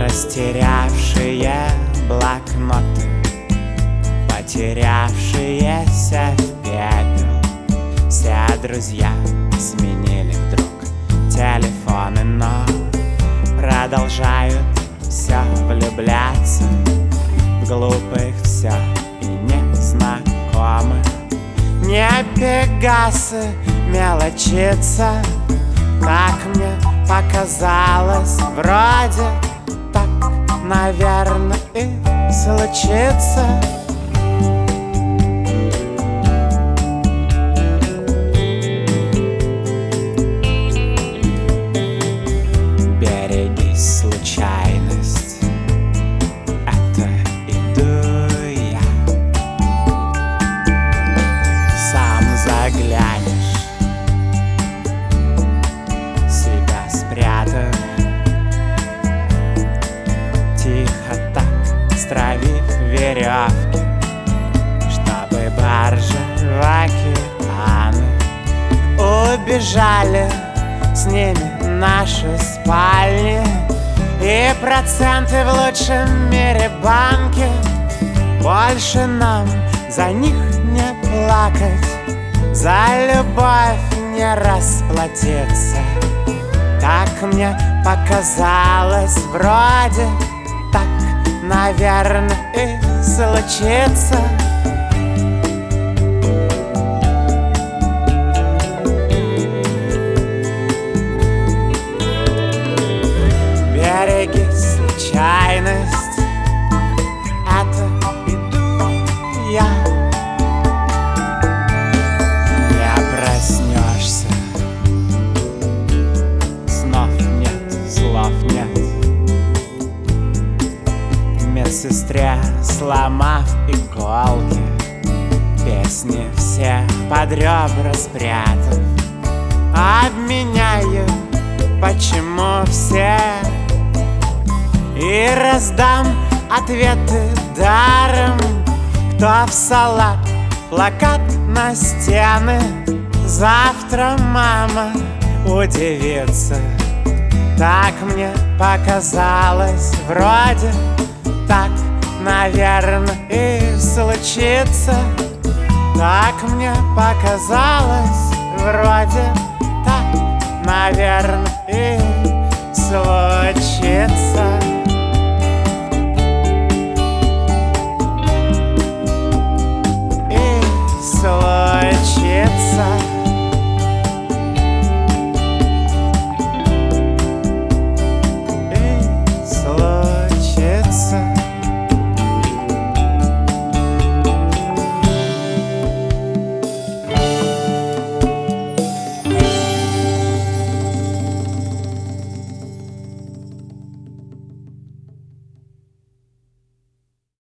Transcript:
Растерявшие блокноты, потерявшиеся в пепел. Все друзья сменили вдруг телефоны, но продолжают все влюбляться в глупых все и незнакомых. Не Пегасы мелочиться, как мне показалось, вроде так, наверное, и случится. Берегись, случайность, это иду я. Сам заглянешь, себя спрятав, тихо так стравив веревки, чтобы баржи в океаны убежали с ними наши спальни и проценты в лучшем мире банки. Больше нам за них не плакать, за любовь не расплатиться. Так мне показалось, вроде так, наверное, и случится. Берегись, случайность, это иду я. Не проснешься, снов нет, слов нет. Медсестре сломав иголки, песни все под ребра спрятав, обменяю, почему все, и раздам ответы даром. Кто в салат, плакат на стены, завтра мама удивится. Так мне показалось, вроде так, наверное, и случится. Так мне показалось, вроде так, наверное, и случится.